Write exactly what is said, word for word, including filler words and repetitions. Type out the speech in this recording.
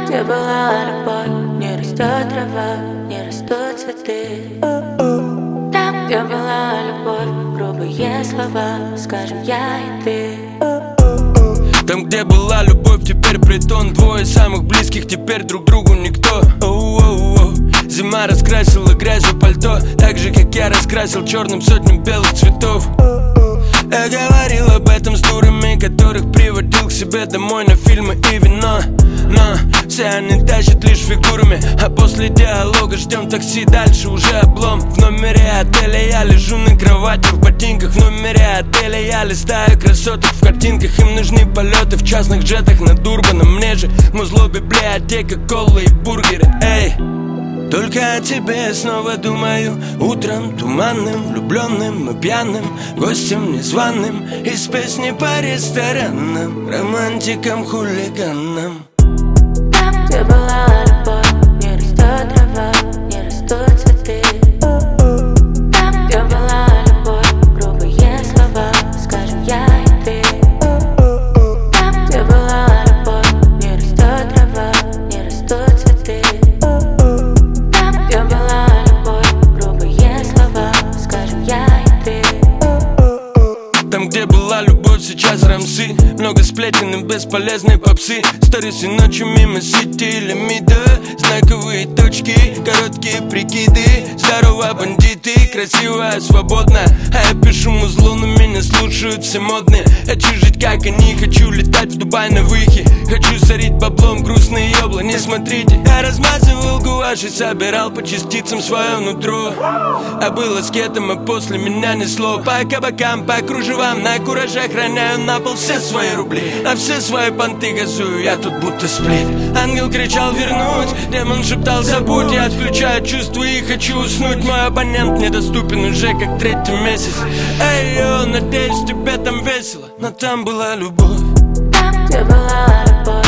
где была любовь, не растет трава, не растут цветы. Там, где была любовь, грубые слова, скажем я и ты. Там, где была любовь, теперь притон. Двое самых близких, теперь друг другу никто. Оу-оу-оу. Зима раскрасила грязью пальто, так же, как я раскрасил черным сотням белых цветов. Я говорил об этом с дурами, которых приводил к себе домой на фильмы и вино. Но все они тащат лишь фигурами, а после диалога ждем такси, дальше уже облом. В номере отеля я лежу на кровати в ботинках. В номере отеля я листаю красоток в картинках. Им нужны полеты в частных джетах над Урбаном. Мне же музло, библиотека, колы и бургеры. Эй, только о тебе снова думаю. Утром туманным, влюбленным и пьяным, гостем незваным из песни по ресторанам, романтикам, хулиганам. Там, где была любовь, не растет трава, не растут цветы. Там, где была любовь, грубые слова, скажем я и ты. Там, где была любовь, не растет трава, не растут цветы. Там, где была любовь, грубые слова, скажем я и ты. Там, где была любовь, сейчас рамсы. Много сплетен и бесполезной попсы. Сторисы ночью мимо сити лимита. Знаковые точки, короткие прикиды. Здорово, бандиты, красивая, свободная. А я пишу музлу, но меня слушают все модные. Хочу жить как они, хочу летать в Дубай на выхе. Хочу сорить баблом грустные ёбла, не смотрите. Я размазывал гуашь и собирал по частицам свое нутро. А был аскетом, а после меня несло. По кабакам, по кружевам, на куражах роняю на пол все свои рубли. На все свои понты газую, я тут будто сплит. Ангел кричал вернуть, демон шептал забудь. Я отключаю чувства и хочу уснуть. Мой абонент недоступен уже как третий месяц. Эй, йо, надеюсь тебе там весело, но там была любовь. Там, где была любовь,